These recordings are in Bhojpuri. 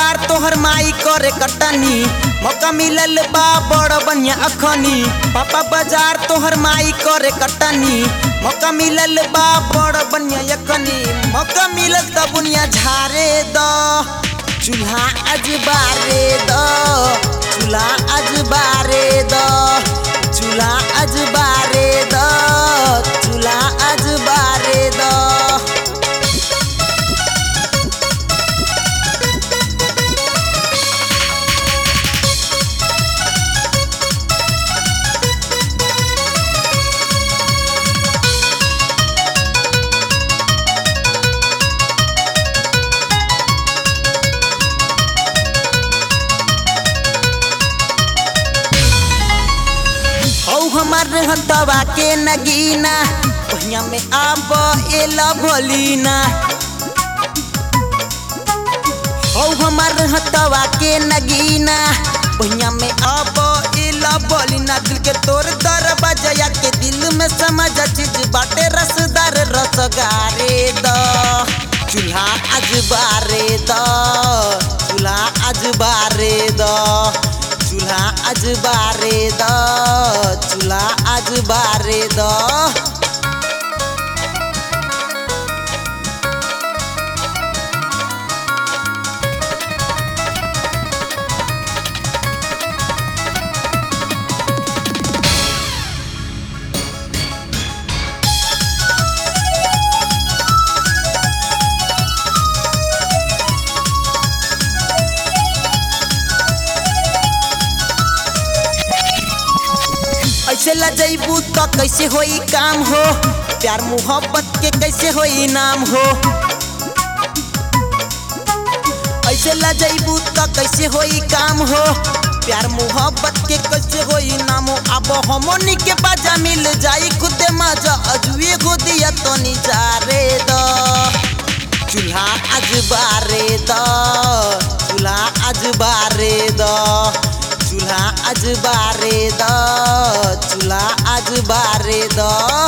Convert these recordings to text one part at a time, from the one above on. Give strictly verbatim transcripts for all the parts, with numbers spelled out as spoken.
बाजार तोहर माई करे कटनी मौका मिलल बा बड़ बनिया अखनी। पापा बाजार तोहर माई करे कटनी मौका मिलल बा बड़ बनिया अखनी। मौका मिलल त बुनिया झारे द चूल्हा आज बारे द चूल्हा आज बारे द चूल्हा आज बारे द चूल्हा आज बारे द। हमार हतवा के नगीना ओहिया में आब एला भोलीना। हौ हमार हतवा के नगीना ओहिया में आब एला भोलीना। दिल के तोर दरवाजा के दिल में समझ चीज बाटे रसदार रसगारे द चूल्हा आज बारे द चूल्हा आज बारे द चूल्हा आज बारे द चूल्हा आज बारे द। ऐसे लजैबू तो कैसे होई काम हो प्यार मोहब्बत के कैसे होई नाम हो। ऐसे लजैबू तो कैसे होई काम हो प्यार मोहब्बत के कैसे होई नाम हो। अब हमनी के बाजा मिल जाई खुदे मजा अजुए हो दिया तो निजारे द चूल्हा आज बारे द चूल्हा आज बारे द चूल्हा आज बारे द चूल्हा आज बारे द।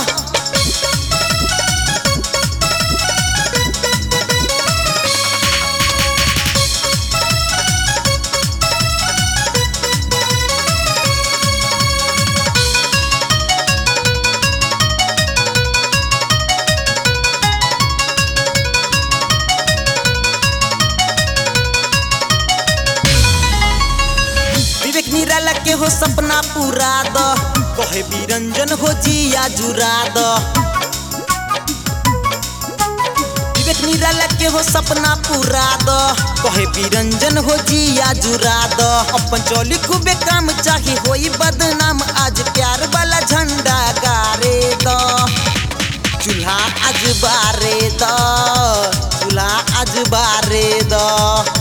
विवेक निराला के हो सपना पूरा द कहे बिरंजन हो जिया जुरा द। विवेक निराला के हो सपना पूरा द कहे बिरंजन हो जिया जुरा द। अपन चोली खूबे काम चाही होई बदनाम आज प्यार वाला झंडा गारे द चूल्हा आज बारे द चूल्हा आज बारे द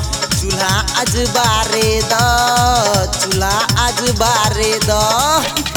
चूल्हा आज बारे द चूल्हा आज बारे द।